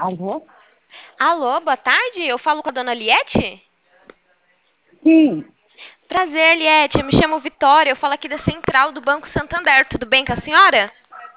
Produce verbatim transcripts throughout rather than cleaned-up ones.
Alô? Alô, boa tarde. Eu falo com a dona Liette? Sim, Prazer, Liette. Eu me chamo Vitória. Eu falo aqui da Central do Banco Santander. Tudo bem com a senhora?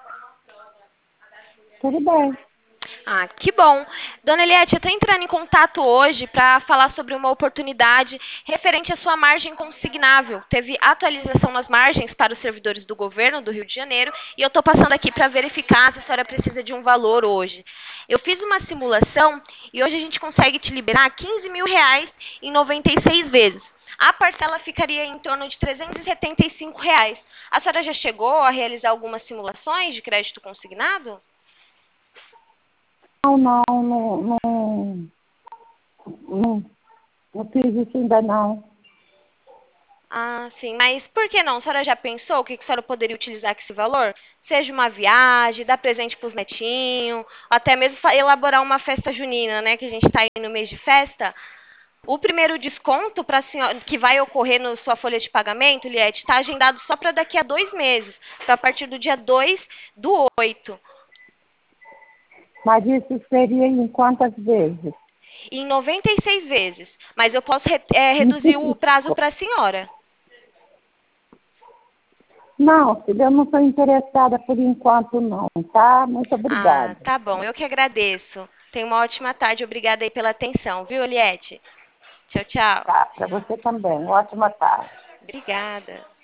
tudo bem. Ah, que bom. Dona Eliette, eu estou entrando em contato hoje para falar sobre uma oportunidade referente à sua margem consignável. Teve atualização nas margens para os servidores do governo do Rio de Janeiro e eu estou passando aqui para verificar se a senhora precisa de um valor hoje. Eu fiz uma simulação e hoje a gente consegue te liberar quinze mil reais em noventa e seis vezes. A parcela ficaria em torno de trezentos e setenta e cinco reais. A senhora já chegou a realizar algumas simulações de crédito consignado? Não, não, não, não, não, não fiz isso ainda não. Ah, sim. Mas por que não? A senhora já pensou o que que a senhora poderia utilizar com esse valor? Seja uma viagem, dar presente para os netinhos, até mesmo fa- elaborar uma festa junina, né? Que a gente está aí no mês de festa. O primeiro desconto para senhora, que vai ocorrer na sua folha de pagamento, Liette, está agendado só para daqui a dois meses, para a partir do dia dois do oito, Mas isso seria em quantas vezes? em noventa e seis vezes. Mas eu posso re- é, reduzir o prazo Isso. para a senhora. Não, filha, eu não estou interessada por enquanto não, tá? Muito Ah, obrigada. tá bom. Eu que agradeço. Tenha uma ótima tarde. Obrigada aí pela atenção, viu, Eliette? Tchau, tchau. Tá, para você também. Ótima tarde. Obrigada.